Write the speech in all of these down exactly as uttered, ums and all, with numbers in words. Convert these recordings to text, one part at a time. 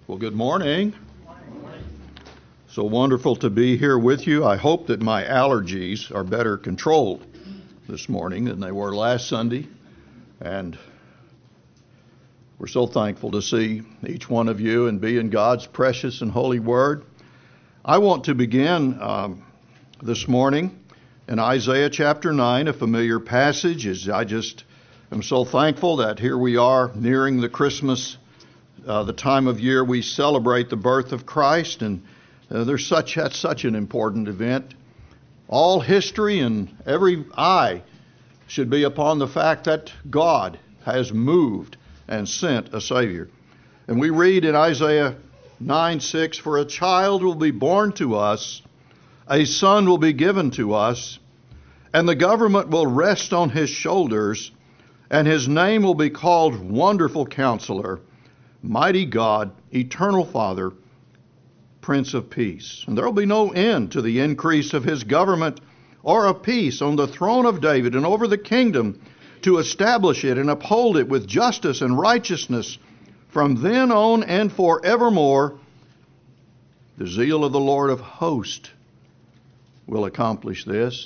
Well, good morning. So wonderful to be here with you. I hope that my allergies are better controlled this morning than they were last Sunday. And we're so thankful to see each one of you and be in God's precious and holy word. I want to begin um, this morning in Isaiah chapter nine, a familiar passage. As I just am so thankful that here we are nearing the Christmas Uh, the time of year we celebrate the birth of Christ, and uh, there's such that's such an important event. All history and every eye should be upon the fact that God has moved and sent a Savior. And we read in Isaiah nine six, "For a child will be born to us, a son will be given to us, and the government will rest on his shoulders, and his name will be called Wonderful Counselor, Mighty God, Eternal Father, Prince of Peace. And there will be no end to the increase of his government or of peace on the throne of David and over the kingdom, to establish it and uphold it with justice and righteousness from then on and forevermore. The zeal of the Lord of hosts will accomplish this."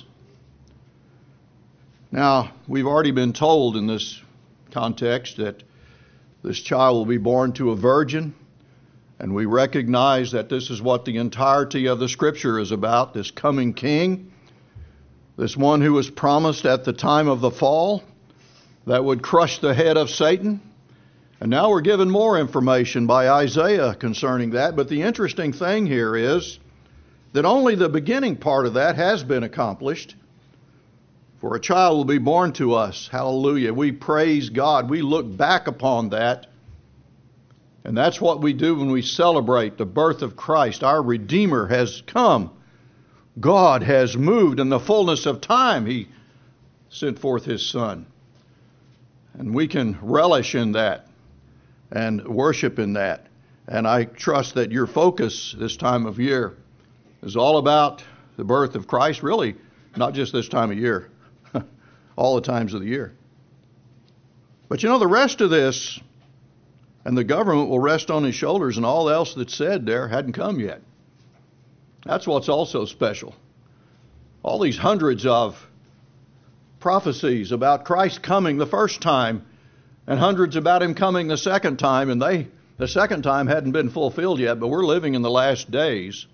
Now, we've already been told in this context that this child will be born to a virgin, and we recognize that this is what the entirety of the Scripture is about, this coming king, this one who was promised at the time of the fall that would crush the head of Satan. And now we're given more information by Isaiah concerning that, but the interesting thing here is that only the beginning part of that has been accomplished. For a child will be born to us. Hallelujah. We praise God. We look back upon that. And that's what we do when we celebrate the birth of Christ. Our Redeemer has come. God has moved. In the fullness of time, He sent forth His Son. And we can relish in that and worship in that. And I trust that your focus this time of year is all about the birth of Christ. Really, not just this time of year. All the times of the year. But you know, the rest of this, and the government will rest on his shoulders, and all else that's said there hadn't come yet. That's what's also special. All these hundreds of prophecies about Christ coming the first time, and hundreds about him coming the second time, and they the second time hadn't been fulfilled yet, but we're living in the last days.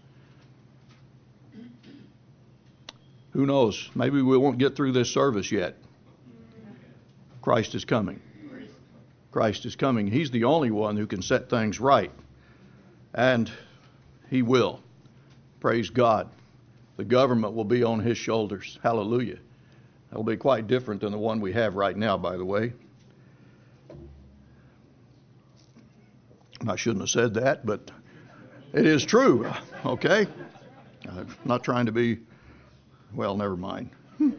Who knows? Maybe we won't get through this service yet. Christ is coming. Christ is coming. He's the only one who can set things right. And He will. Praise God. The government will be on His shoulders. Hallelujah. That'll be quite different than the one we have right now, by the way. I shouldn't have said that, but it is true. Okay? I'm not trying to be... Well, never mind.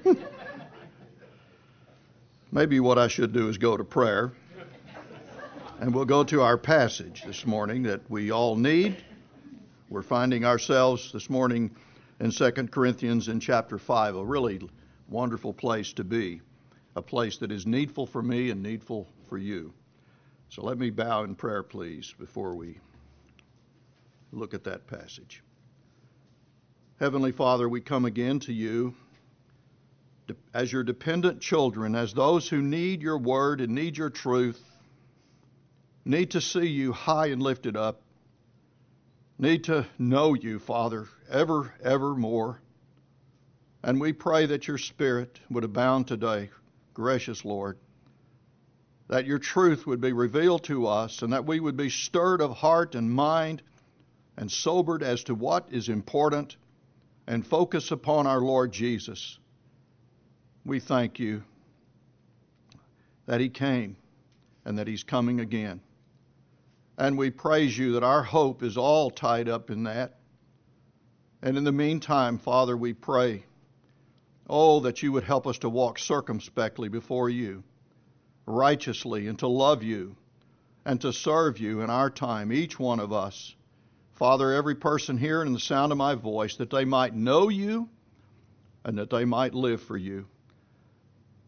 Maybe what I should do is go to prayer. And we'll go to our passage this morning that we all need. We're finding ourselves this morning in Second Corinthians in chapter five, a really wonderful place to be, a place that is needful for me and needful for you. So let me bow in prayer, please, before we look at that passage. Heavenly Father, we come again to you as your dependent children, as those who need your word and need your truth, need to see you high and lifted up, need to know you, Father, ever, ever more. And we pray that your Spirit would abound today, gracious Lord, that your truth would be revealed to us, and that we would be stirred of heart and mind and sobered as to what is important, and focus upon our Lord Jesus. We thank you that He came and that He's coming again. And we praise you that our hope is all tied up in that. And in the meantime, Father, we pray, oh, that you would help us to walk circumspectly before you, righteously, and to love you and to serve you in our time, each one of us. Father, every person here in the sound of my voice, that they might know you and that they might live for you.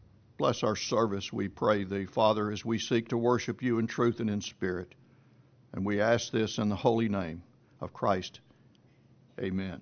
Bless our service, we pray thee, Father, as we seek to worship you in truth and in spirit. And we ask this in the holy name of Christ. Amen.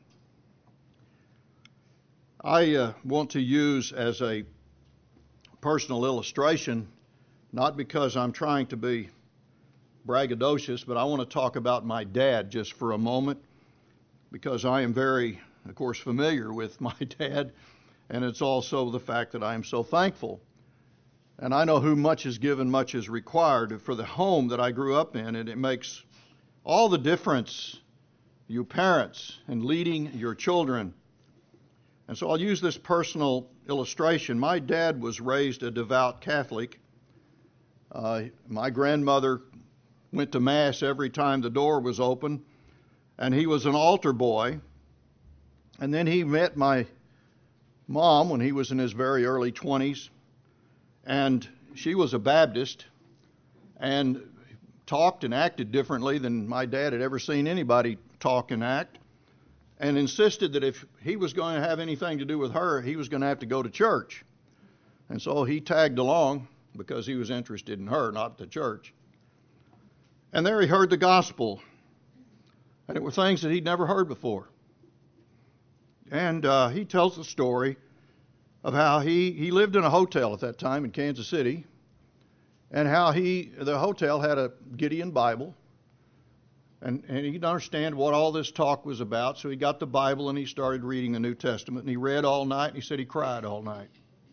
I uh, want to use as a personal illustration, not because I'm trying to be braggadocious, but I want to talk about my dad just for a moment, because I am very, of course, familiar with my dad, and it's also the fact that I am so thankful. And I know who much is given, much is required. For the home that I grew up in, and it makes all the difference, you parents, in leading your children. And so I'll use this personal illustration. My dad was raised a devout Catholic. Uh, my grandmother went to Mass every time the door was open, and he was an altar boy. And then he met my mom when he was in his very early twenties, and she was a Baptist and talked and acted differently than my dad had ever seen anybody talk and act, and insisted that if he was going to have anything to do with her, he was going to have to go to church. And so he tagged along because he was interested in her, not the church. And there he heard the gospel, and it were things that he'd never heard before. And uh, he tells the story of how he, he lived in a hotel at that time in Kansas City, and how he the hotel had a Gideon Bible, and, and he didn't understand what all this talk was about, so he got the Bible and he started reading the New Testament, and he read all night, and he said he cried all night.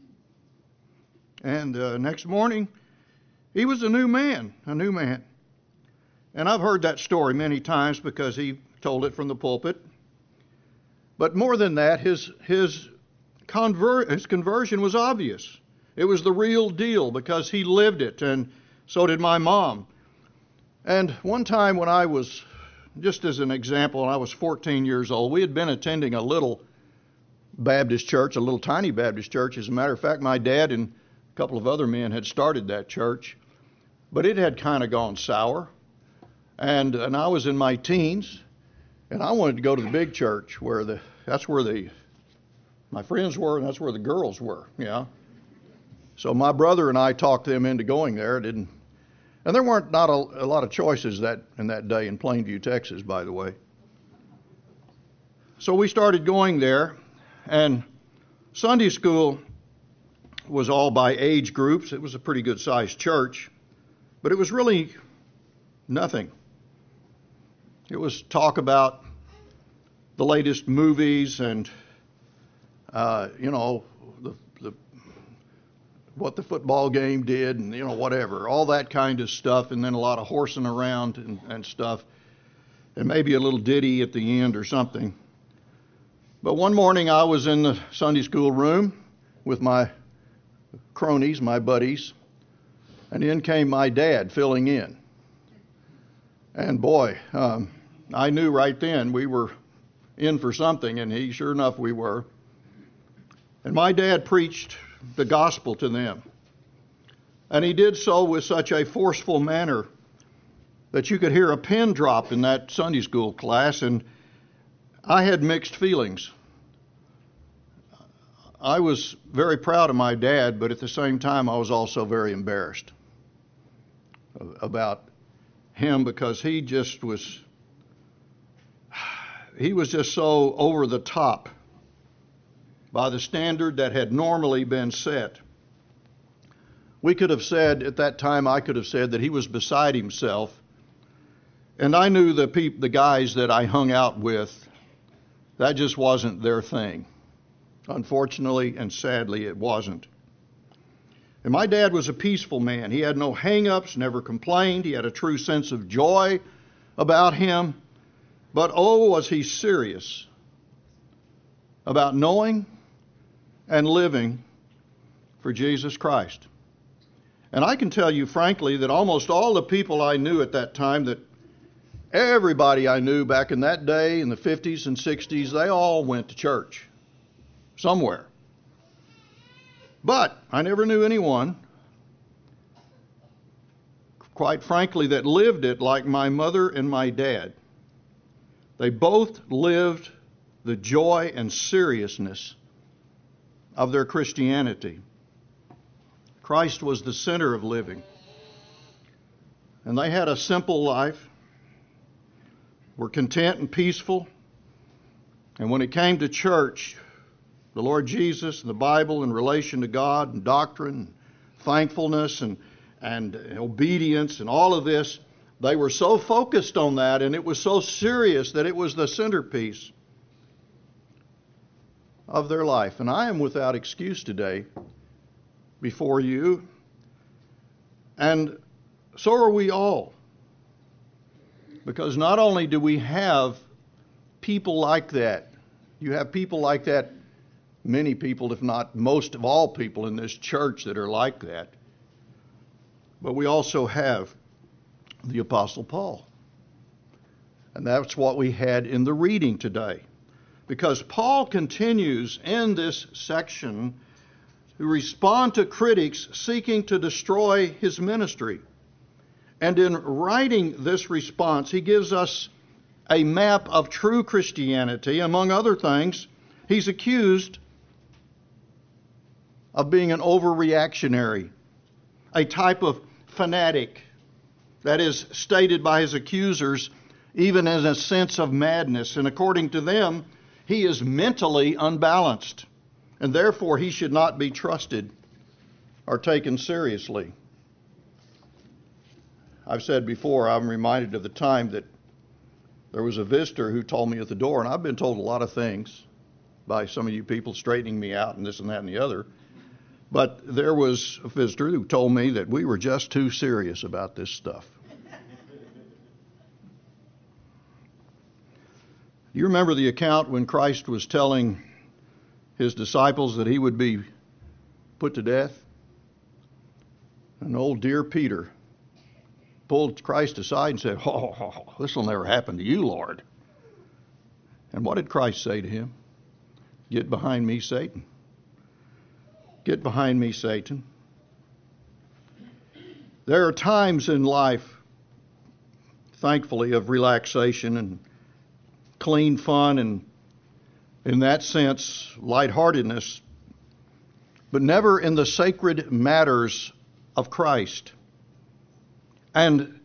And uh, next morning, he was a new man, a new man. And I've heard that story many times because he told it from the pulpit. But more than that, his his, conver- his conversion was obvious. It was the real deal because he lived it, and so did my mom. And one time when I was, just as an example, when I was fourteen years old, we had been attending a little Baptist church, a little tiny Baptist church. As a matter of fact, my dad and a couple of other men had started that church, but it had kind of gone sour. And and I was in my teens, and I wanted to go to the big church where the that's where the my friends were, and that's where the girls were. Yeah. So my brother and I talked them into going there. It didn't, and there weren't not a, a lot of choices that in that day in Plainview, Texas, by the way. So we started going there, and Sunday school was all by age groups. It was a pretty good sized church, but it was really nothing. It was talk about the latest movies and, uh, you know, the, the what the football game did and, you know, whatever, all that kind of stuff, and then a lot of horsing around and, and stuff, and maybe a little ditty at the end or something. But one morning I was in the Sunday school room with my cronies, my buddies, and in came my dad filling in. And boy, um, I knew right then we were in for something, and he, sure enough, we were. And my dad preached the gospel to them. And he did so with such a forceful manner that you could hear a pin drop in that Sunday school class, and I had mixed feelings. I was very proud of my dad, but at the same time, I was also very embarrassed about him because he just was, he was just so over the top by the standard that had normally been set. We could have said, at that time, I could have said that he was beside himself. And I knew the peop- the guys that I hung out with, that just wasn't their thing. Unfortunately and sadly, it wasn't. And my dad was a peaceful man. He had no hang-ups, never complained. He had a true sense of joy about him. But oh, was he serious about knowing and living for Jesus Christ. And I can tell you frankly that almost all the people I knew at that time, that everybody I knew back in that day, in the fifties and sixties, they all went to church somewhere. But I never knew anyone, quite frankly, that lived it like my mother and my dad. They both lived the joy and seriousness of their Christianity. Christ was the center of living. And they had a simple life. were content and peaceful. And when it came to church, the Lord Jesus and the Bible in relation to God and doctrine, thankfulness and, and obedience and all of this, they were so focused on that, and it was so serious that it was the centerpiece of their life. And I am without excuse today before you, and so are we all. Because not only do we have people like that, you have people like that, many people, if not most of all people in this church that are like that, but we also have the Apostle Paul. And that's what we had in the reading today. Because Paul continues in this section to respond to critics seeking to destroy his ministry. And in writing this response, he gives us a map of true Christianity. Among other things, he's accused of being an overreactionary, a type of fanatic that is stated by his accusers even as a sense of madness. And according to them, he is mentally unbalanced, and therefore he should not be trusted or taken seriously. I've said before, I'm reminded of the time that there was a visitor who told me at the door, and I've been told a lot of things by some of you people straightening me out and this and that and the other, but there was a visitor who told me that we were just too serious about this stuff. You remember the account when Christ was telling his disciples that he would be put to death? And old dear Peter pulled Christ aside and said, "Oh, this will never happen to you, Lord." And what did Christ say to him? "Get behind me, Satan. Get behind me, Satan." There are times in life, thankfully, of relaxation and clean fun and, in that sense, lightheartedness, but never in the sacred matters of Christ. And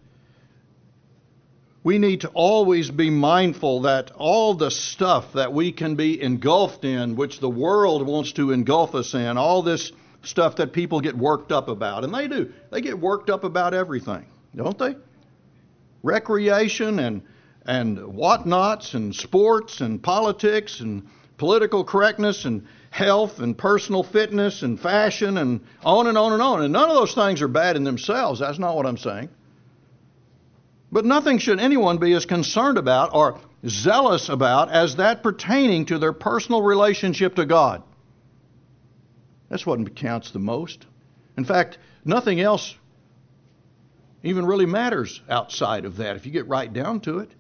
we need to always be mindful that all the stuff that we can be engulfed in, which the world wants to engulf us in, all this stuff that people get worked up about, and they do, they get worked up about everything, don't they? Recreation and and whatnots and sports and politics and political correctness and health and personal fitness and fashion and on and on and on. And none of those things are bad in themselves. That's not what I'm saying. But nothing should anyone be as concerned about or zealous about as that pertaining to their personal relationship to God. That's what counts the most. In fact, nothing else even really matters outside of that if you get right down to it.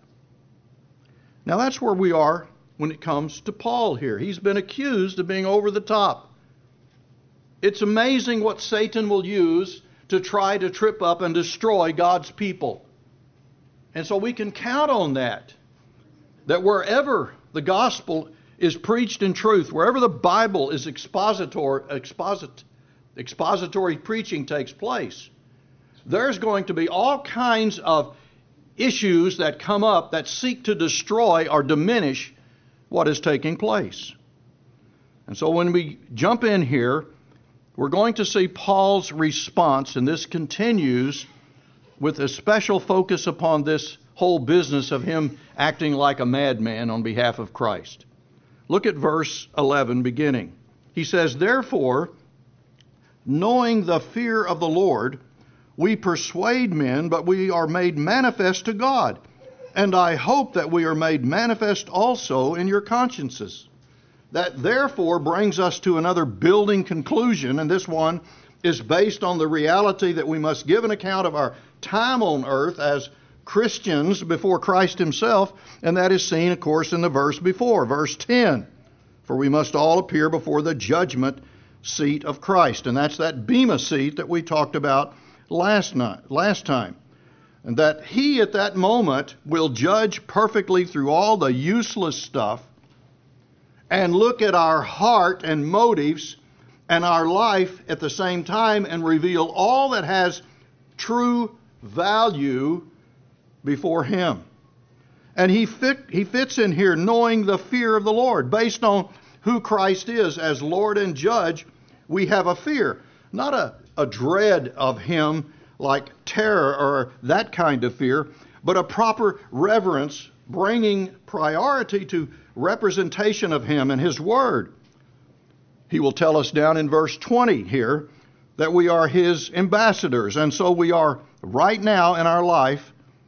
Now that's where we are when it comes to Paul here. He's been accused of being over the top. It's amazing what Satan will use to try to trip up and destroy God's people. And so we can count on that, that wherever the gospel is preached in truth, wherever the Bible is expositor, exposit, expository preaching takes place, there's going to be all kinds of issues that come up that seek to destroy or diminish what is taking place. And so when we jump in here, we're going to see Paul's response, and this continues with a special focus upon this whole business of him acting like a madman on behalf of Christ. Look at verse eleven beginning. He says, "Therefore, knowing the fear of the Lord, we persuade men, but we are made manifest to God. And I hope that we are made manifest also in your consciences." That therefore brings us to another building conclusion, and this one is based on the reality that we must give an account of our time on earth as Christians before Christ himself, and that is seen, of course, in the verse before, verse ten. "For we must all appear before the judgment seat of Christ." And that's that bema seat that we talked about last night, last time. And that he at that moment will judge perfectly through all the useless stuff and look at our heart and motives and our life at the same time and reveal all that has true value before him. And he fit, he fits in here knowing the fear of the Lord. Based on who Christ is as Lord and Judge, we have a fear. Not a, a dread of Him like terror or that kind of fear, but a proper reverence, bringing priority to representation of Him and His Word. He will tell us down in verse twenty here that we are His ambassadors. And so we are right now in our life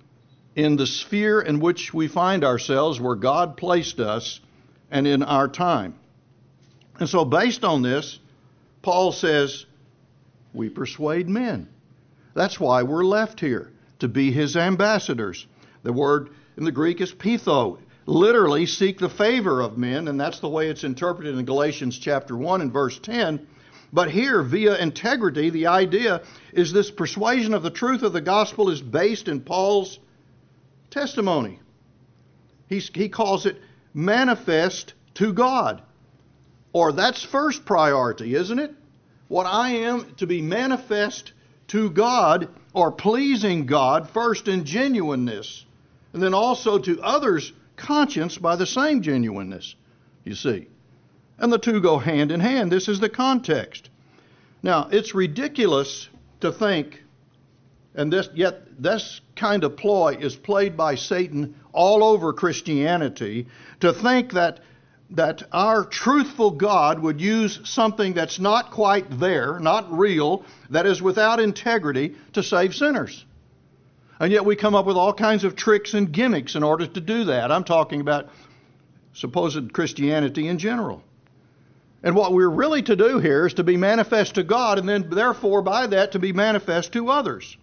in the sphere in which we find ourselves, where God placed us, and in our time. And so based on this, Paul says, we persuade men. That's why we're left here, to be His ambassadors. The word in the Greek is pitho, literally seek the favor of men, and that's the way it's interpreted in Galatians chapter one and verse ten. But here, via integrity, the idea is this persuasion of the truth of the gospel is based in Paul's testimony. He's, he calls it manifest to God. Or that's first priority, isn't it? What I am to be manifest to God, or pleasing God first in genuineness, and then also to others' conscience by the same genuineness, you see. And the two go hand in hand. This is the context. Now, it's ridiculous to think, and this yet this kind of ploy is played by Satan all over Christianity, to think that that our truthful God would use something that's not quite there, not real, that is without integrity, to save sinners. And yet we come up with all kinds of tricks and gimmicks in order to do that. I'm talking about supposed Christianity in general. And what we're really to do here is to be manifest to God, and then therefore by that to be manifest to others.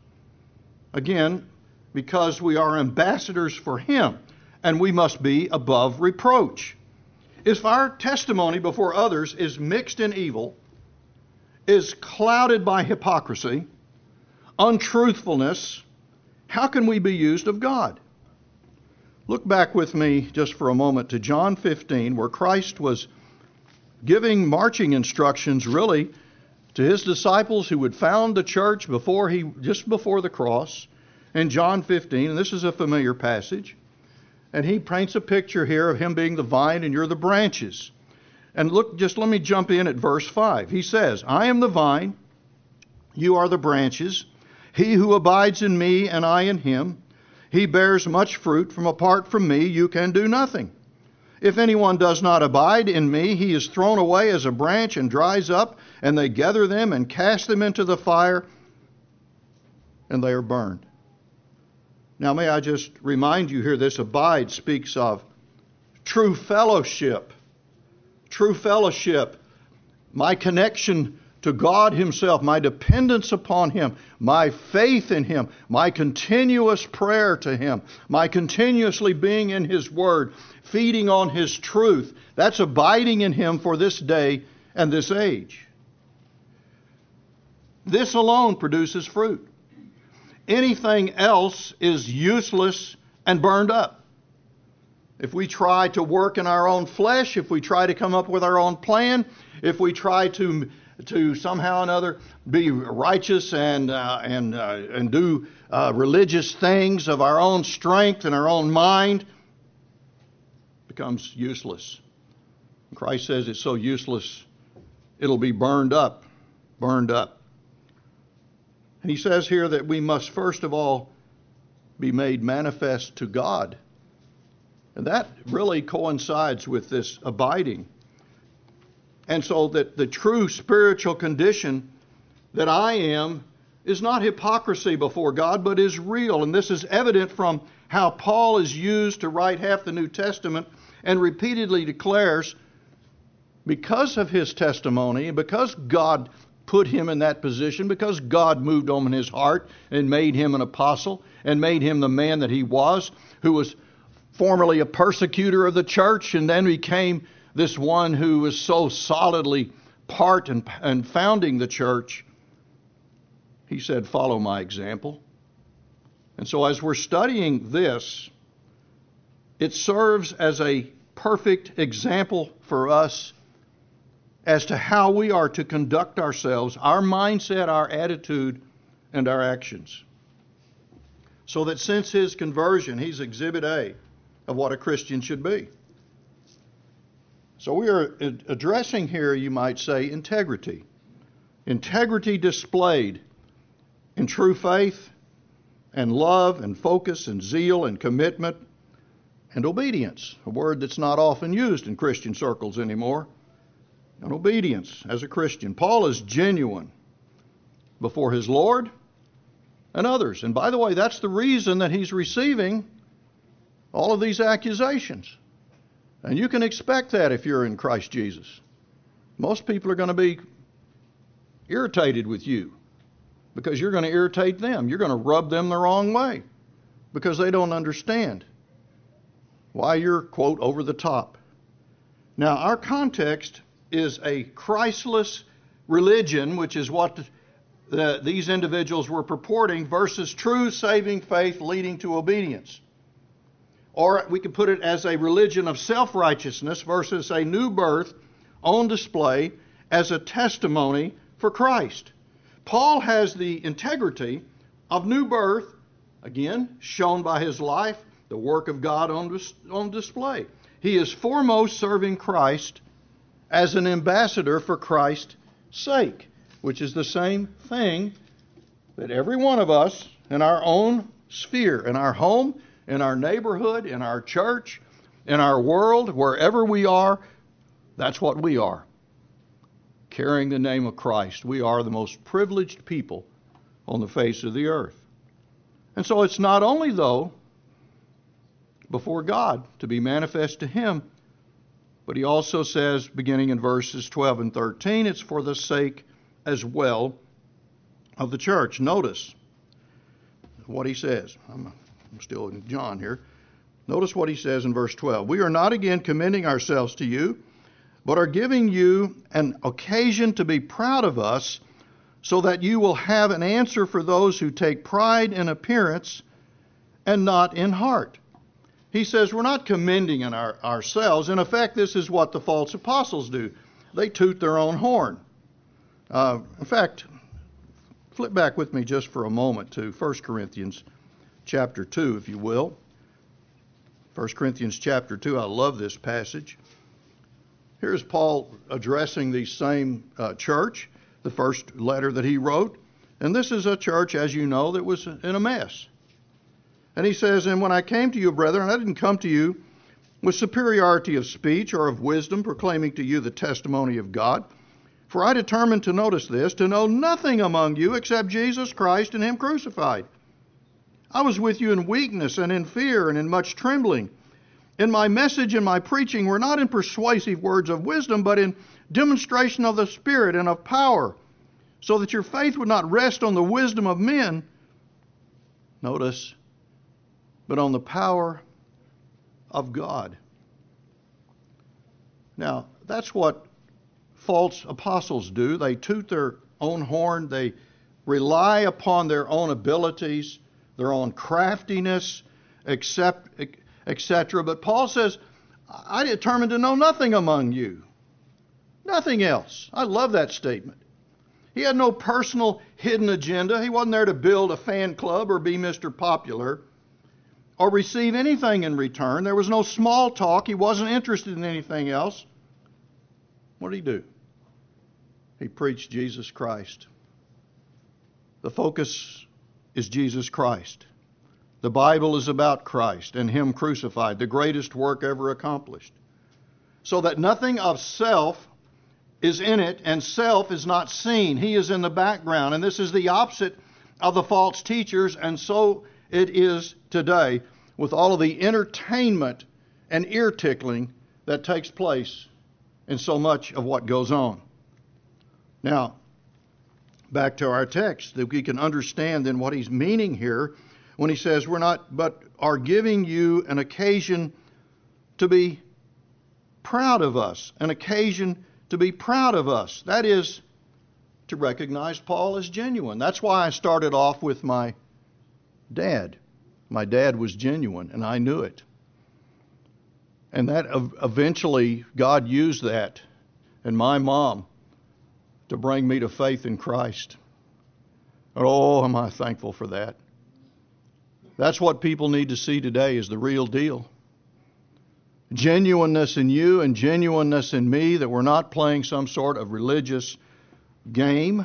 Again, because we are ambassadors for Him, and we must be above reproach. If our testimony before others is mixed in evil, is clouded by hypocrisy, untruthfulness, how can we be used of God? Look back with me just for a moment to John fifteen, where Christ was giving marching instructions really to His disciples who would found the church before he, just before the cross. In John fifteen, and this is a familiar passage, and He paints a picture here of Him being the vine and you're the branches. And look, just let me jump in at verse five. He says, I am the vine, you are the branches. He who abides in me and I in him, he bears much fruit. From apart from me you can do nothing. If anyone does not abide in me, he is thrown away as a branch and dries up, and they gather them and cast them into the fire, and they are burned. Now may I just remind you here, this abide speaks of true fellowship. True fellowship. My connection to God Himself, my dependence upon Him, my faith in Him, my continuous prayer to Him, my continuously being in His Word, feeding on His truth. That's abiding in Him for this day and this age. This alone produces fruit. Anything else is useless and burned up. If we try to work in our own flesh, if we try to come up with our own plan, if we try to to somehow or another be righteous and uh, and uh, and do uh, religious things of our own strength and our own mind, becomes useless. Christ says it's so useless, it'll be burned up, burned up. And He says here that we must first of all be made manifest to God. And that really coincides with this abiding. And so that the true spiritual condition that I am is not hypocrisy before God, but is real. And this is evident from how Paul is used to write half the New Testament, and repeatedly declares, because of his testimony, and because God put him in that position, because God moved on in his heart and made him an apostle and made him the man that he was, who was formerly a persecutor of the church and then became this one who was so solidly part and, and founding the church. He said, follow my example. And so as we're studying this, it serves as a perfect example for us as to how we are to conduct ourselves, our mindset, our attitude, and our actions. So that since his conversion, he's Exhibit A, of what a Christian should be. So we are addressing here, you might say, integrity. Integrity displayed in true faith and love and focus and zeal and commitment and obedience, a word that's not often used in Christian circles anymore. And obedience as a Christian. Paul is genuine before his Lord and others. And by the way, that's the reason that he's receiving all of these accusations. And you can expect that if you're in Christ Jesus. Most people are going to be irritated with you because you're going to irritate them. You're going to rub them the wrong way because they don't understand why you're, quote, over the top. Now, our context is a Christless religion, which is what the, the, these individuals were purporting, versus true saving faith leading to obedience. Or we could put it as a religion of self-righteousness versus a new birth on display as a testimony for Christ. Paul has the integrity of new birth, again, shown by his life, the work of God on, dis- on display. He is foremost serving Christ as an ambassador for Christ's sake, which is the same thing that every one of us in our own sphere, in our home, in our neighborhood, in our church, in our world, wherever we are, that's what we are. Carrying the name of Christ. We are the most privileged people on the face of the earth. And so it's not only, though, before God to be manifest to Him, but he also says, beginning in verses twelve and thirteen, it's for the sake as well of the church. Notice what he says. I'm, I'm still in John here. Notice what he says in verse twelve. We are not again commending ourselves to you, but are giving you an occasion to be proud of us, so that you will have an answer for those who take pride in appearance and not in heart. He says we're not commending in our, ourselves. In effect, this is what the false apostles do. They toot their own horn. Uh, in fact, flip back with me just for a moment to First Corinthians chapter two, if you will. First Corinthians chapter two, I love this passage. Here's Paul addressing the same uh, church, the first letter that he wrote. And this is a church, as you know, that was in a mess. And he says, and when I came to you, brethren, I didn't come to you with superiority of speech or of wisdom, proclaiming to you the testimony of God. For I determined to notice this, to know nothing among you except Jesus Christ and Him crucified. I was with you in weakness and in fear and in much trembling. And my message and my preaching were not in persuasive words of wisdom, but in demonstration of the Spirit and of power, so that your faith would not rest on the wisdom of men, notice, but on the power of God. Now, that's what false apostles do. They toot their own horn. They rely upon their own abilities, their own craftiness, et cetera. But Paul says, I determined to know nothing among you. Nothing else. I love that statement. He had no personal hidden agenda. He wasn't there to build a fan club or be Mister Popular or receive anything in return. There was no small talk. He wasn't interested in anything else. What did he do? He preached Jesus Christ. The focus is Jesus Christ. The Bible is about Christ and Him crucified, the greatest work ever accomplished. So that nothing of self is in it and self is not seen. He is in the background. And this is the opposite of the false teachers, and so it is today with all of the entertainment and ear tickling that takes place in so much of what goes on. Now, back to our text, that we can understand then what he's meaning here when he says we're not, but are giving you an occasion to be proud of us, an occasion to be proud of us. That is to recognize Paul as genuine. That's why I started off with my dad. My dad was genuine, and I knew it. And that eventually, God used that and my mom to bring me to faith in Christ. Oh, am I thankful for that. That's what people need to see today is the real deal. genuineness in you and genuineness in me, that we're not playing some sort of religious game.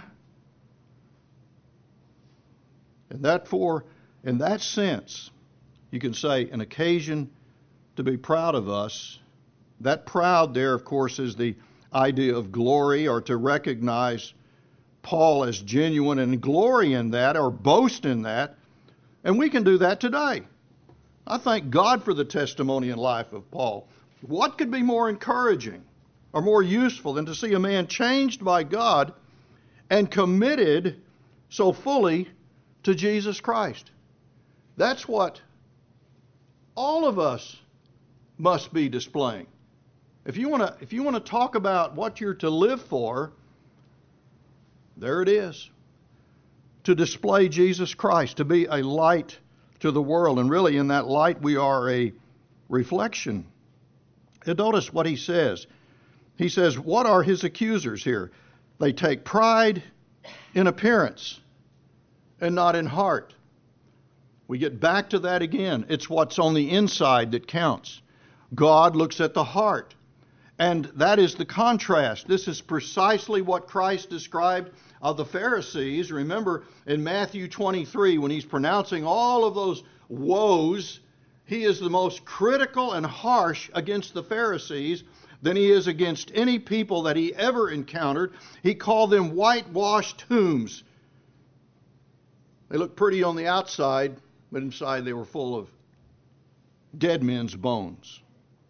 And that for, in that sense, you can say an occasion to be proud of us. That proud there, of course, is the idea of glory, or to recognize Paul as genuine and glory in that, or boast in that. And we can do that today. I thank God for the testimony and life of Paul. What could be more encouraging or more useful than to see a man changed by God and committed so fully to Jesus Christ? That's what all of us must be displaying. If you want to, if you want to talk about what you're to live for, there it is. To display Jesus Christ, to be a light to the world. And really, in that light, we are a reflection. And notice what he says. He says, what are his accusers here? They take pride in appearance and not in heart. We get back to that again. It's what's on the inside that counts. God looks at the heart. And that is the contrast. This is precisely what Christ described of the Pharisees. Remember in Matthew twenty-three, when he's pronouncing all of those woes, he is the most critical and harsh against the Pharisees than he is against any people that he ever encountered. He called them whitewashed tombs. They looked pretty on the outside, but inside they were full of dead men's bones.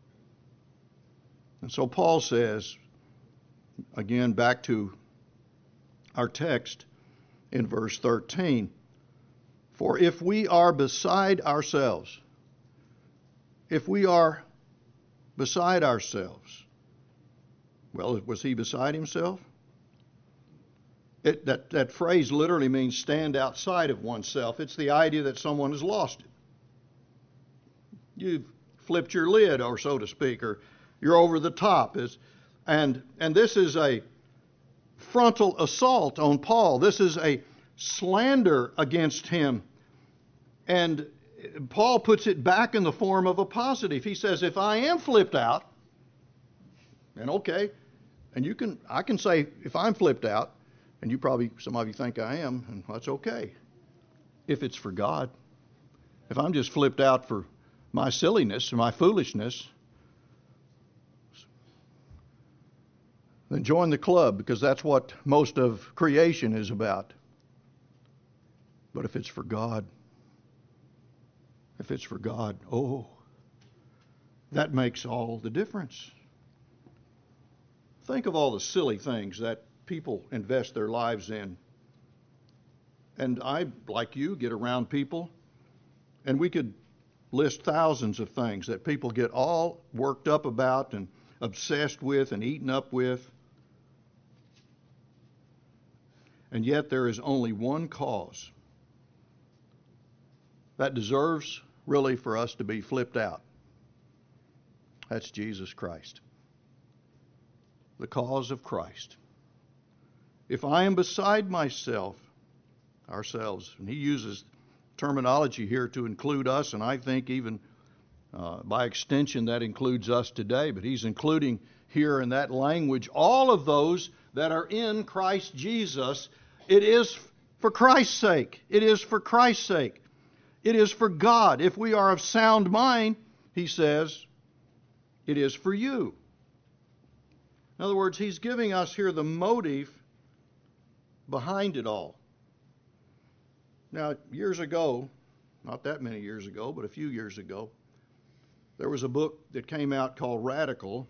And so Paul says, again, back to our text in verse thirteen, for if we are beside ourselves, if we are beside ourselves, well, was he beside himself? It, that, that phrase literally means stand outside of oneself. It's the idea that someone has lost it. You've flipped your lid, or so to speak, or you're over the top. Is, and, and this is a frontal assault on Paul. This is a slander against him. And Paul puts it back in the form of a positive. He says, if I am flipped out, and okay, and you can, I can say if I'm flipped out, and you probably, some of you think I am, and that's okay. If it's for God. If I'm just flipped out for my silliness or my foolishness, then join the club, because that's what most of creation is about. But if it's for God, if it's for God, oh, that makes all the difference. Think of all the silly things that people invest their lives in. And I, like you, get around people, and we could list thousands of things that people get all worked up about and obsessed with and eaten up with. And yet there is only one cause that deserves really for us to be flipped out. That's Jesus Christ. The cause of Christ. If I am beside myself, ourselves, and he uses terminology here to include us, and I think even uh, by extension that includes us today, but he's including here in that language all of those that are in Christ Jesus. It is for Christ's sake. It is for Christ's sake. It is for God. If we are of sound mind, he says, it is for you. In other words, he's giving us here the motive behind it all. Now, years ago, not that many years ago, but a few years ago, there was a book that came out called Radical.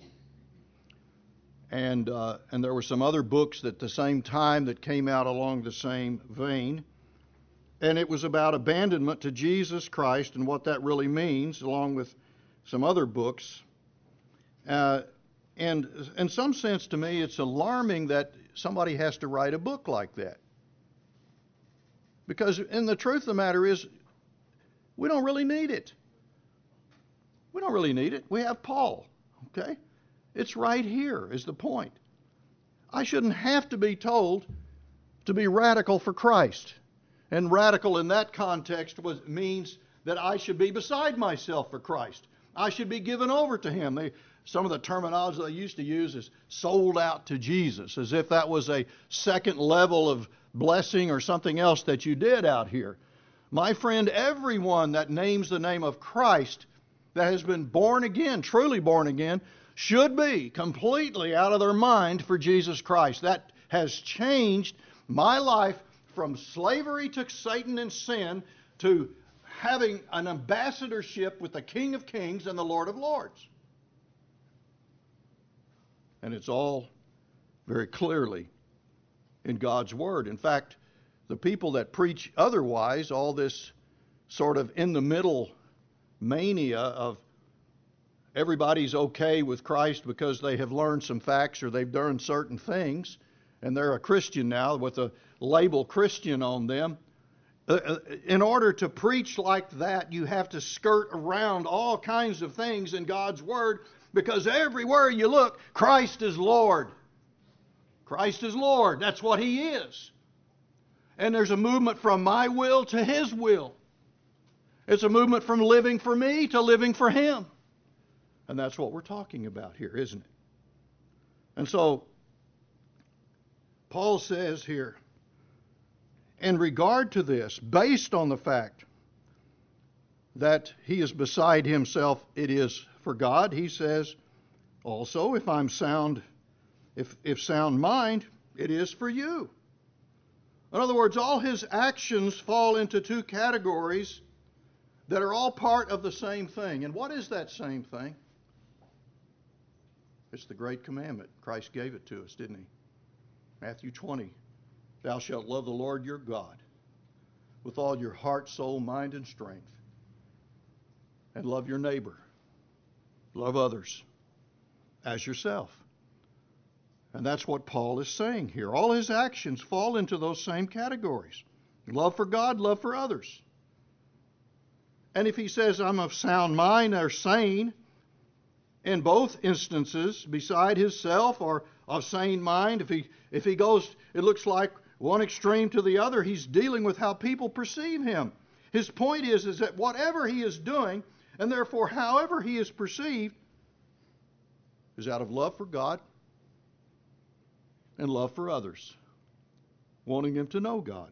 And uh, and there were some other books at the same time that came out along the same vein. And it was about abandonment to Jesus Christ and what that really means, along with some other books. Uh, and in some sense, to me, it's alarming that somebody has to write a book like that. Because, and the truth of the matter is, we don't really need it. We don't really need it. We have Paul, okay? It's right here is the point. I shouldn't have to be told to be radical for Christ. And radical in that context was, means that I should be beside myself for Christ. I should be given over to Him. They, some of the terminology they used to use is sold out to Jesus, as if that was a second level of blessing or something else that you did out here. My friend, everyone that names the name of Christ, that has been born again, truly born again, should be completely out of their mind for Jesus Christ. That has changed my life from slavery to Satan and sin to having an ambassadorship with the King of Kings and the Lord of Lords. And it's all very clearly in God's Word. In fact, the people that preach otherwise, all this sort of in-the-middle mania of everybody's okay with Christ because they have learned some facts or they've done certain things, and they're a Christian now with a label Christian on them. In order to preach like that, you have to skirt around all kinds of things in God's Word, because everywhere you look, Christ is Lord. Christ is Lord. That's what He is. And there's a movement from my will to His will. It's a movement from living for me to living for Him. And that's what we're talking about here, isn't it? And so, Paul says here, in regard to this, based on the fact that he is beside himself, it is for God, he says, also, if I'm sound, if, if sound mind, it is for you. In other words, all his actions fall into two categories that are all part of the same thing. And what is that same thing? It's the great commandment. Christ gave it to us, didn't He? Matthew twenty. Thou shalt love the Lord your God with all your heart, soul, mind, and strength. And love your neighbor. Love others as yourself. And that's what Paul is saying here. All his actions fall into those same categories. Love for God, love for others. And if he says, I'm of sound mind or sane, in both instances, beside himself or of sane mind, if he if he goes, it looks like one extreme to the other, he's dealing with how people perceive him. His point is, is that whatever he is doing, and therefore however he is perceived, is out of love for God and love for others, wanting them to know God.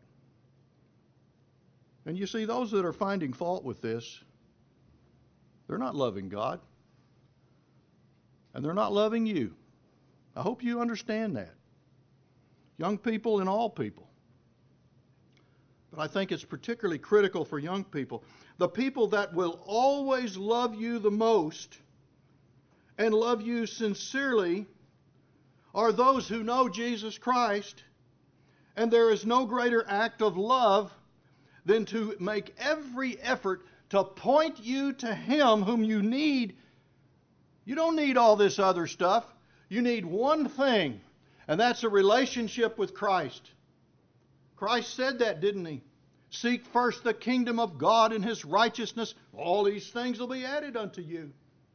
And you see, those that are finding fault with this, they're not loving God. And they're not loving you. I hope you understand that. Young people and all people. But I think it's particularly critical for young people. The people that will always love you the most and love you sincerely are those who know Jesus Christ, and there is no greater act of love than to make every effort to point you to Him whom you need. You don't need all this other stuff. You need one thing, and that's a relationship with Christ. Christ said that, didn't He? Seek first the kingdom of God and His righteousness. All these things will be added unto you.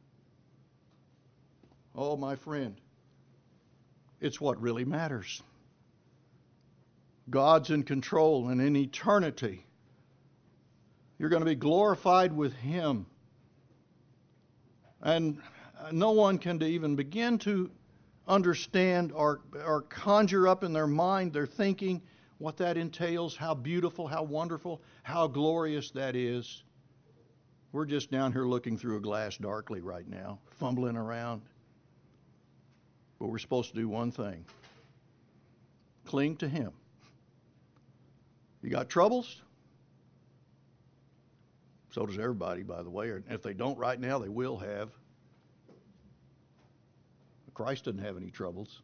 Oh, my friend, it's what really matters. God's in control, and in eternity, you're going to be glorified with Him. And no one can even begin to understand or, or conjure up in their mind, their thinking, what that entails, how beautiful, how wonderful, how glorious that is. We're just down here looking through a glass darkly right now, fumbling around. But we're supposed to do one thing. Cling to Him. You got troubles? So does everybody, by the way. Or if they don't right now, they will have. Christ didn't have any troubles.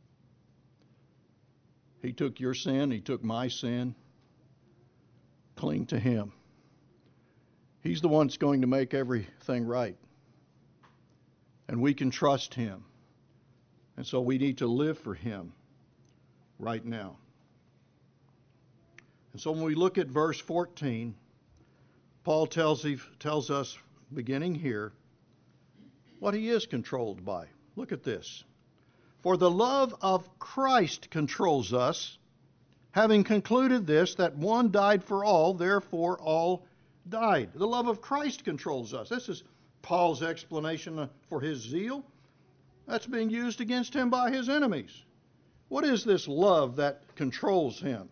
He took your sin. He took my sin. Cling to Him. He's the one that's going to make everything right. And we can trust Him. And so we need to live for Him right now. And so when we look at verse fourteen, Paul tells, tells us, beginning here, what he is controlled by. Look at this. For the love of Christ controls us, having concluded this, that one died for all, therefore all died. The love of Christ controls us. This is Paul's explanation for his zeal? That's being used against him by his enemies. What is this love that controls him?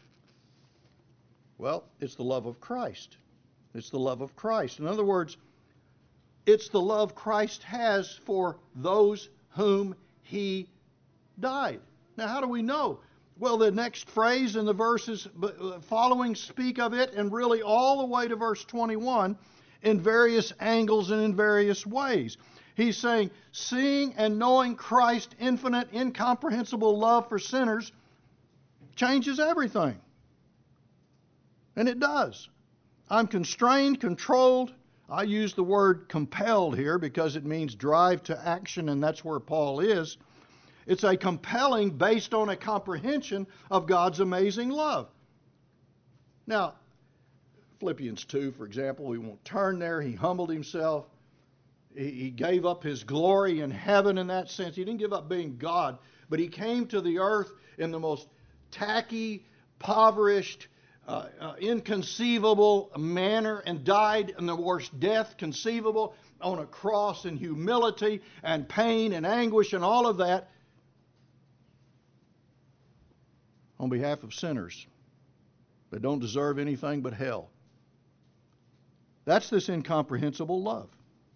Well, it's the love of Christ. It's the love of Christ. In other words, it's the love Christ has for those whom he died. Now, how do we know? Well, the next phrase in the verses following speak of it, and really all the way to verse twenty-one in various angles and in various ways. He's saying, seeing and knowing Christ's infinite, incomprehensible love for sinners changes everything. And it does. I'm constrained, controlled. I use the word compelled here because it means drive to action, and that's where Paul is. It's a compelling based on a comprehension of God's amazing love. Now, Philippians two, for example, we won't turn there. He humbled himself. He gave up his glory in heaven in that sense. He didn't give up being God, but he came to the earth in the most tacky, impoverished, uh, uh, inconceivable manner and died in the worst death conceivable on a cross in humility and pain and anguish and all of that on behalf of sinners that don't deserve anything but hell. That's this incomprehensible love.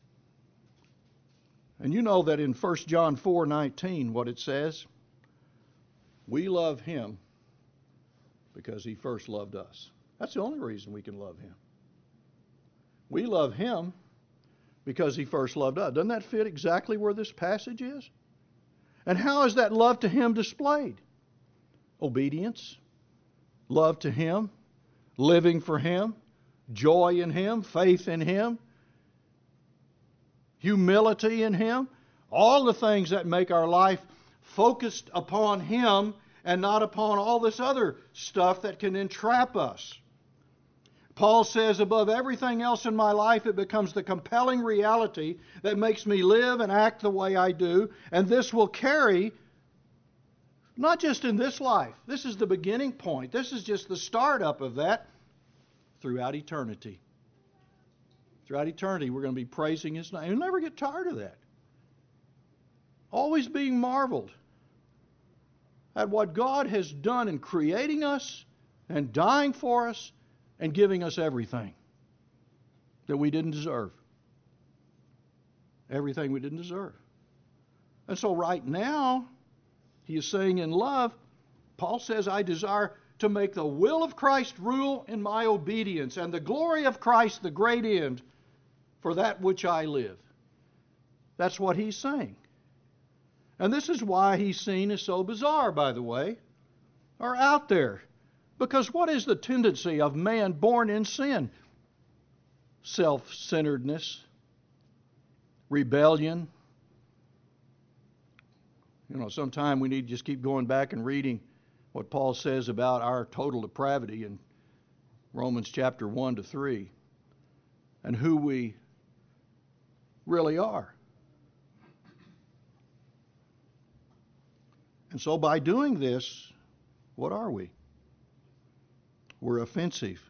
And you know that in First John four nineteen, what it says, we love him because he first loved us. That's the only reason we can love him. We love him because he first loved us. Doesn't that fit exactly where this passage is? And how is that love to him displayed? Obedience, love to him, living for him, joy in him, faith in him, humility in him, all the things that make our life focused upon him and not upon all this other stuff that can entrap us. Paul says, above everything else in my life, it becomes the compelling reality that makes me live and act the way I do, and this will carry not just in this life. This is the beginning point. This is just the startup of that throughout eternity. Throughout eternity, we're going to be praising his name. You'll never get tired of that. Always being marveled at what God has done in creating us and dying for us and giving us everything that we didn't deserve. Everything we didn't deserve. And so right now, he is saying in love, Paul says, I desire to make the will of Christ rule in my obedience, and the glory of Christ the great end for that which I live. That's what he's saying. And this is why he's seen as so bizarre, by the way, or out there. Because what is the tendency of man born in sin? Self-centeredness, rebellion. You know, sometime we need to just keep going back and reading what Paul says about our total depravity in Romans chapter one to three and who we really are. And so by doing this, what are we? We're offensive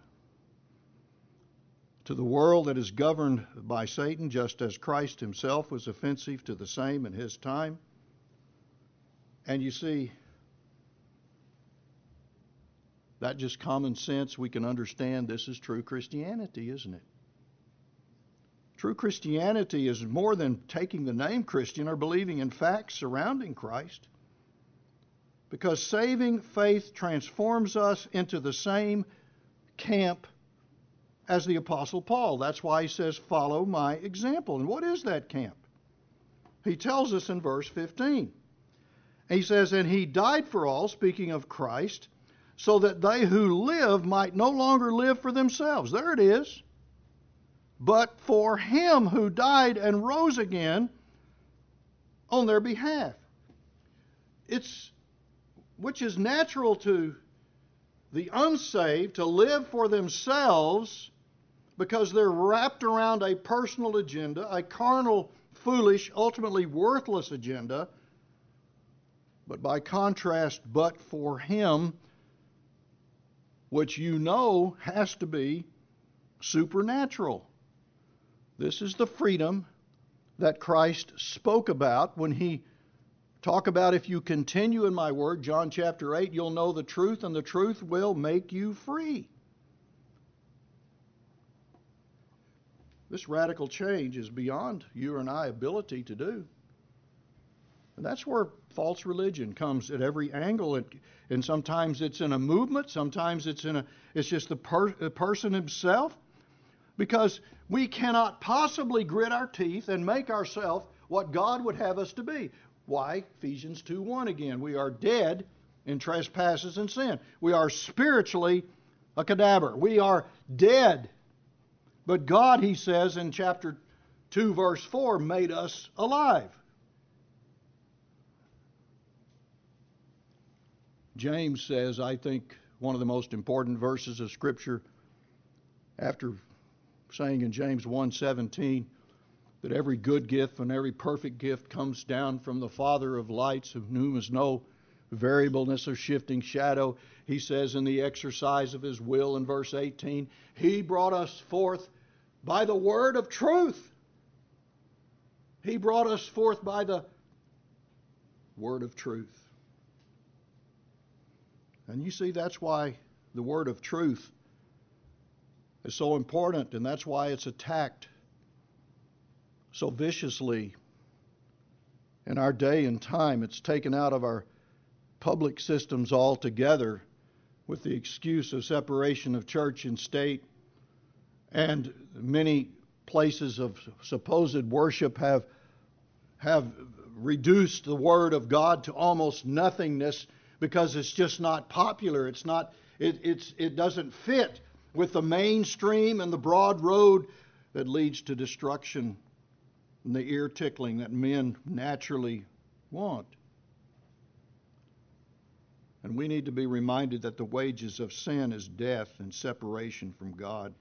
to the world that is governed by Satan, just as Christ himself was offensive to the same in his time. And you see, that just common sense, we can understand this is true Christianity, isn't it? True Christianity is more than taking the name Christian or believing in facts surrounding Christ. Because saving faith transforms us into the same camp as the Apostle Paul. That's why he says, follow my example. And what is that camp? He tells us in verse fifteen. He says, and he died for all, speaking of Christ, so that they who live might no longer live for themselves. There it is. But for him who died and rose again on their behalf. It's which is natural to the unsaved to live for themselves because they're wrapped around a personal agenda, a carnal, foolish, ultimately worthless agenda. But by contrast, but for him, which you know has to be supernatural. This is the freedom that Christ spoke about when he talked about, if you continue in my word, John chapter eight, you'll know the truth, and the truth will make you free. This radical change is beyond you and I ability to do. And that's where false religion comes at every angle. It, and sometimes it's in a movement. Sometimes it's in a. It's just the, per, the person himself. Because we cannot possibly grit our teeth and make ourselves what God would have us to be. Why? Ephesians two one again. We are dead in trespasses and sin. We are spiritually a cadaver. We are dead. But God, he says in chapter two, verse four, made us alive. James says, I think, one of the most important verses of Scripture, after saying in James one seventeen that every good gift and every perfect gift comes down from the Father of lights, of whom is no variableness or shifting shadow. He says in the exercise of his will in verse eighteen, he brought us forth by the word of truth. He brought us forth by the word of truth. And you see, that's why the word of truth is so important, and that's why it's attacked so viciously in our day and time. It's taken out of our public systems altogether with the excuse of separation of church and state. And many places of supposed worship have have reduced the Word of God to almost nothingness because it's just not popular. It's not. It, it's it doesn't fit with the mainstream and the broad road that leads to destruction and the ear tickling that men naturally want. And we need to be reminded that the wages of sin is death and separation from God.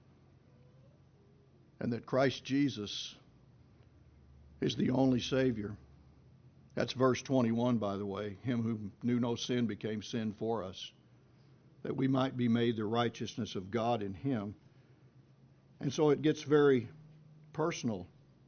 And that Christ Jesus is the only Savior. That's verse twenty-one, by the way. Him who knew no sin became sin for us, that we might be made the righteousness of God in Him. And so it gets very personal.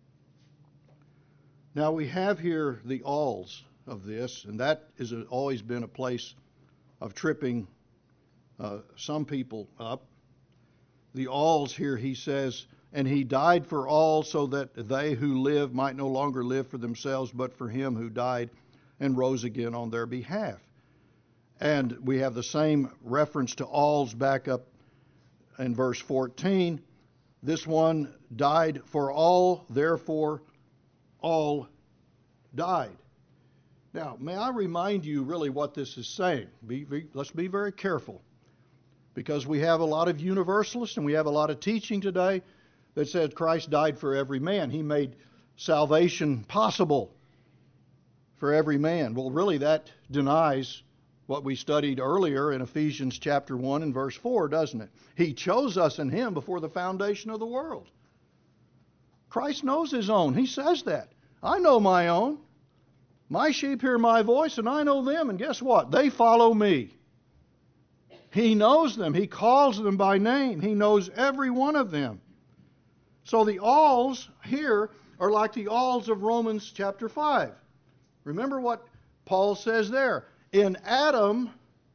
Now we have here the alls of this, and that has always been a place of tripping uh, some people up. The alls here, he says, and he died for all so that they who live might no longer live for themselves, but for him who died and rose again on their behalf. And we have the same reference to alls back up in verse fourteen. This one died for all, therefore all died. Now, may I remind you really what this is saying? Be, be, let's be very careful, because we have a lot of universalists and we have a lot of teaching today that said Christ died for every man. He made salvation possible for every man. Well, really that denies what we studied earlier in Ephesians chapter one and verse four, doesn't it? He chose us in Him before the foundation of the world. Christ knows His own. He says that. I know my own. My sheep hear my voice, and I know them. And guess what? They follow me. He knows them. He calls them by name. He knows every one of them. So the alls here are like the alls of Romans chapter five. Remember what Paul says there. In Adam,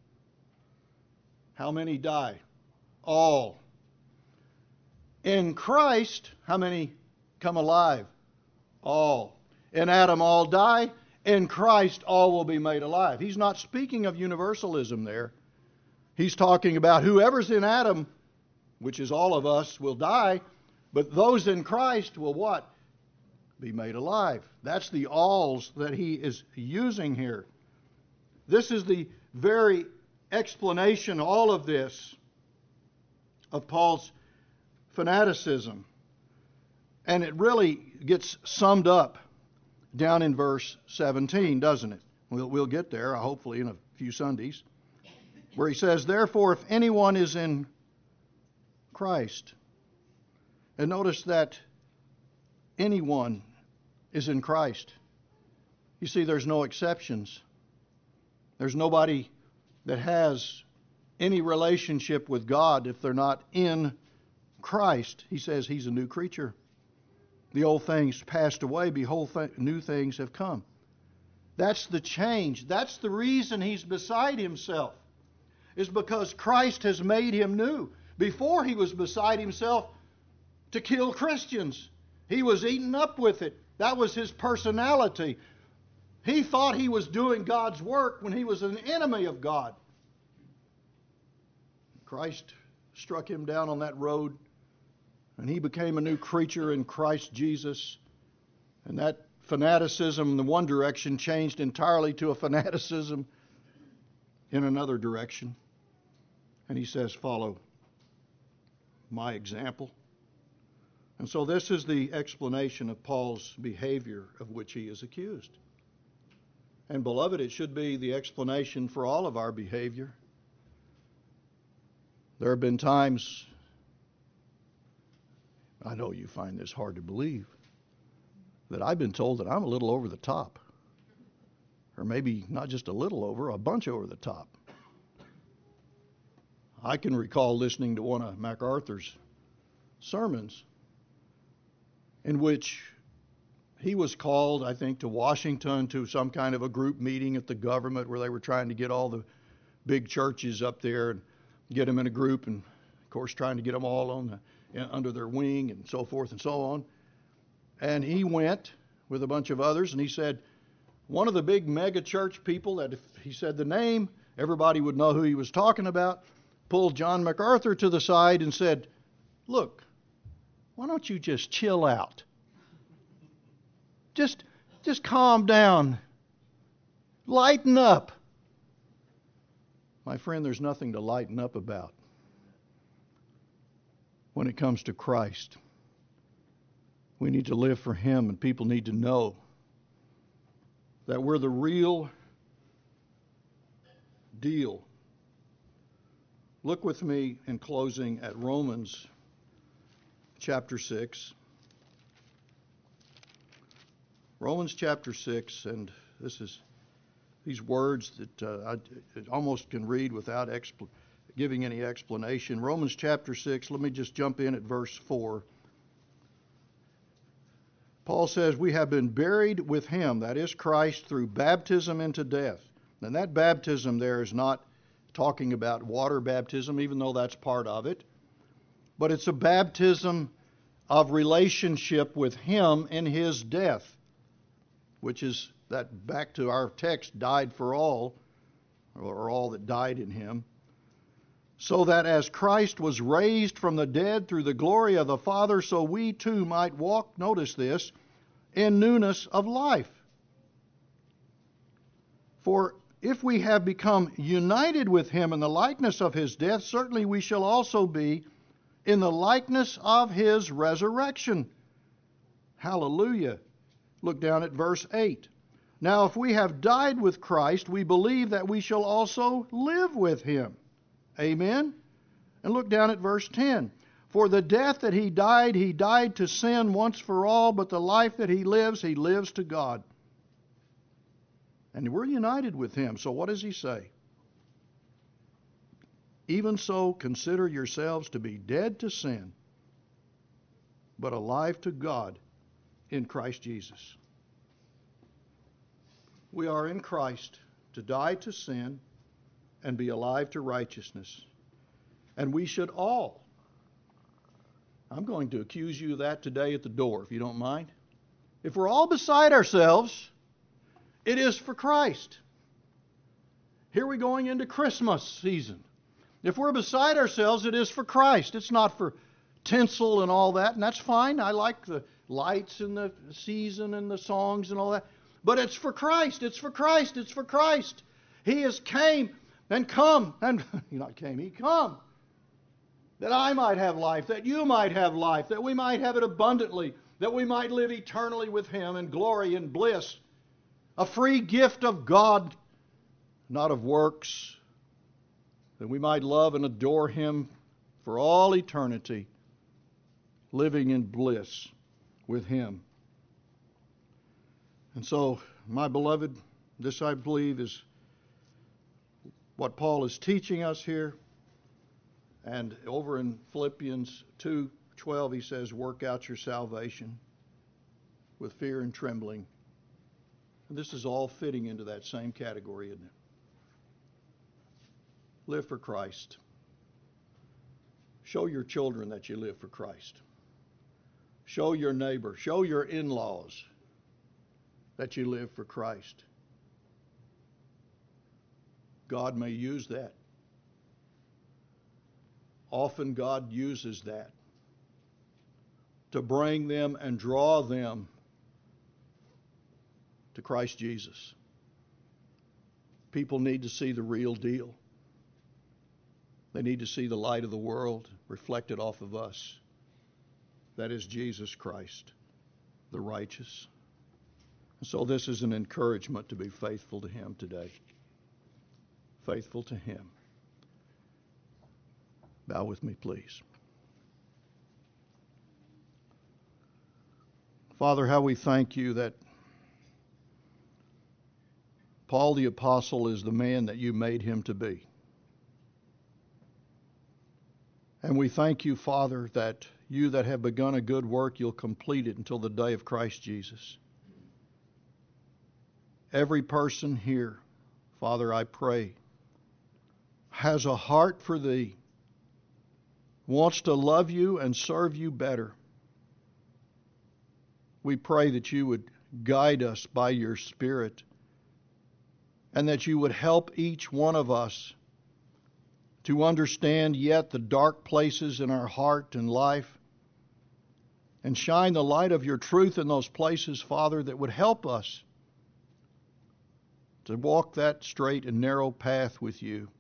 how many die? All. In Christ, how many come alive? All. In Adam, all die. In Christ, all will be made alive. He's not speaking of universalism there. He's talking about whoever's in Adam, which is all of us, will die. But those in Christ will what? Be made alive. That's the alls that he is using here. This is the very explanation, all of this, of Paul's fanaticism. And it really gets summed up down in verse seventeen, doesn't it? We'll, we'll get there, hopefully, in a few Sundays, where he says, therefore, if anyone is in Christ. And notice that anyone is in Christ. You see, there's no exceptions. There's nobody that has any relationship with God if they're not in Christ. He says he's a new creature. The old things passed away. Behold, th- new things have come. That's the change. That's the reason he's beside himself, is because Christ has made him new. Before, he was beside himself to kill Christians. He was eaten up with it. That was his personality. He thought he was doing God's work when he was an enemy of God. Christ struck him down on that road, and he became a new creature in Christ Jesus. And that fanaticism in the one direction changed entirely to a fanaticism in another direction. And he says, follow my example. And so this is the explanation of Paul's behavior of which he is accused. And beloved, it should be the explanation for all of our behavior. There have been times, I know you find this hard to believe, that I've been told that I'm a little over the top. Or maybe not just a little over, a bunch over the top. I can recall listening to one of MacArthur's sermons in which he was called, I think, to Washington to some kind of a group meeting at the government where they were trying to get all the big churches up there and get them in a group, and of course trying to get them all on the, under their wing and so forth and so on. And he went with a bunch of others, and he said one of the big mega church people that if he said the name, everybody would know who he was talking about, pulled John MacArthur to the side and said, look, why don't you just chill out? Just, just calm down. Lighten up. My friend, there's nothing to lighten up about when it comes to Christ. We need to live for Him, and people need to know that we're the real deal. Look with me in closing at Romans chapter six. Romans chapter six, and this is these words that uh, I almost can read without expl- giving any explanation. Romans chapter six, let me just jump in at verse four. Paul says, we have been buried with Him, that is Christ, through baptism into death. And that baptism there is not talking about water baptism, even though that's part of it. But it's a baptism of relationship with Him in His death, which is that back to our text, died for all, or all that died in Him. So that as Christ was raised from the dead through the glory of the Father, so we too might walk, notice this, in newness of life. For if we have become united with Him in the likeness of His death, certainly we shall also be in the likeness of His resurrection. Hallelujah. Look down at verse eight. Now if we have died with Christ, we believe that we shall also live with Him. Amen? And look down at verse ten. For the death that He died, He died to sin once for all, but the life that He lives, He lives to God. And we're united with Him. So what does He say? Even so, consider yourselves to be dead to sin, but alive to God in Christ Jesus. We are in Christ to die to sin and be alive to righteousness. And we should all, I'm going to accuse you of that today at the door, if you don't mind. If we're all beside ourselves, it is for Christ. Here we're going into Christmas season. If we're beside ourselves, it is for Christ. It's not for tinsel and all that, and that's fine. I like the lights and the season and the songs and all that. But it's for Christ. It's for Christ. It's for Christ. He has came and come, and He not came, He come, that I might have life, that you might have life, that we might have it abundantly, that we might live eternally with Him in glory and bliss. A free gift of God, not of works, that we might love and adore Him for all eternity, living in bliss with Him. And so, my beloved, this I believe is what Paul is teaching us here. And over in Philippians two twelve, he says, work out your salvation with fear and trembling. And this is all fitting into that same category, isn't it? Live for Christ. Show your children that you live for Christ. Show your neighbor, show your in-laws that you live for Christ. God may use that. Often God uses that to bring them and draw them to Christ Jesus. People need to see the real deal. They need to see the light of the world reflected off of us. That is Jesus Christ, the righteous. And so this is an encouragement to be faithful to Him today. Faithful to Him. Bow with me, please. Father, how we thank you that Paul the Apostle is the man that you made him to be. And we thank you, Father, that you that have begun a good work, you'll complete it until the day of Christ Jesus. Every person here, Father, I pray, has a heart for Thee, wants to love you and serve you better. We pray that you would guide us by your Spirit and that you would help each one of us to understand yet the dark places in our heart and life and shine the light of your truth in those places, Father, that would help us to walk that straight and narrow path with you.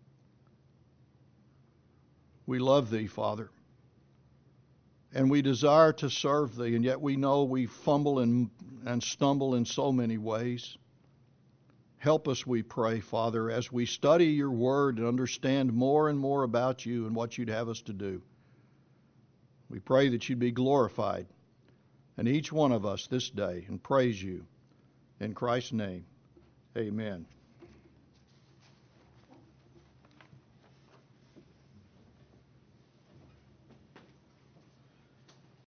We love Thee, Father, and we desire to serve Thee, and yet we know we fumble and, and stumble in so many ways. Help us, we pray, Father, as we study your word and understand more and more about you and what you'd have us to do. We pray that you'd be glorified in each one of us this day and praise you. In Christ's name, amen.